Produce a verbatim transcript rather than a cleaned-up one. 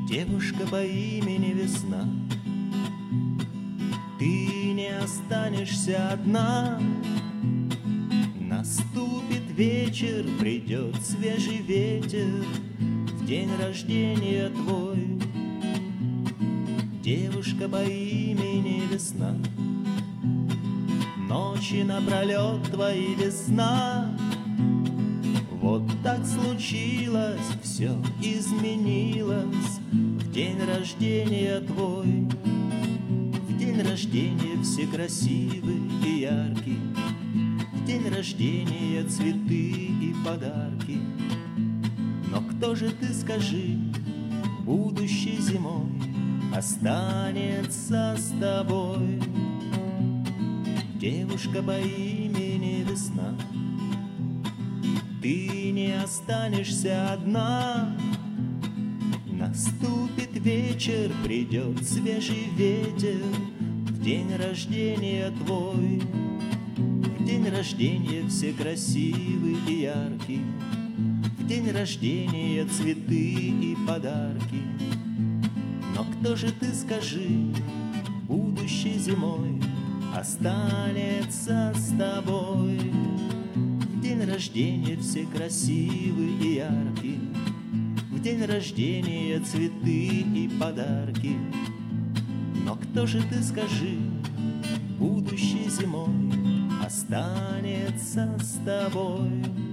Девушка по имени Весна, ты не останешься одна. Наступит вечер, придет свежий ветер в день рождения твой. Девушка по имени Весна, ночи напролет твои без сна. Вот так случилось, все изменилось в день рождения твой. В день рождения все красивы и яркие, в день рождения цветы и подарки. Но кто же ты, скажи, будущей зимой останется с тобой? Девушка по имени Весна, ты не останешься одна. Наступит вечер, придет свежий ветер в день рождения твой. В день рождения все красивы и яркие, в день рождения цветы и подарки. Но кто же ты, скажи, будущей зимой останется с тобой? В день рождения все красивы и яркие, в день рождения цветы и подарки. Но кто же ты, скажи, будущей зимой останется с тобой?